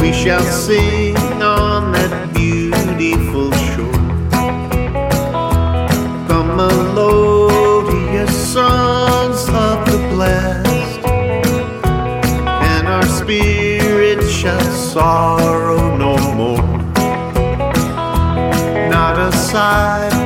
we shall sing on that beautiful shore. The melodious songs of the blessed, and our spirits shall sorrow no more. Not a sigh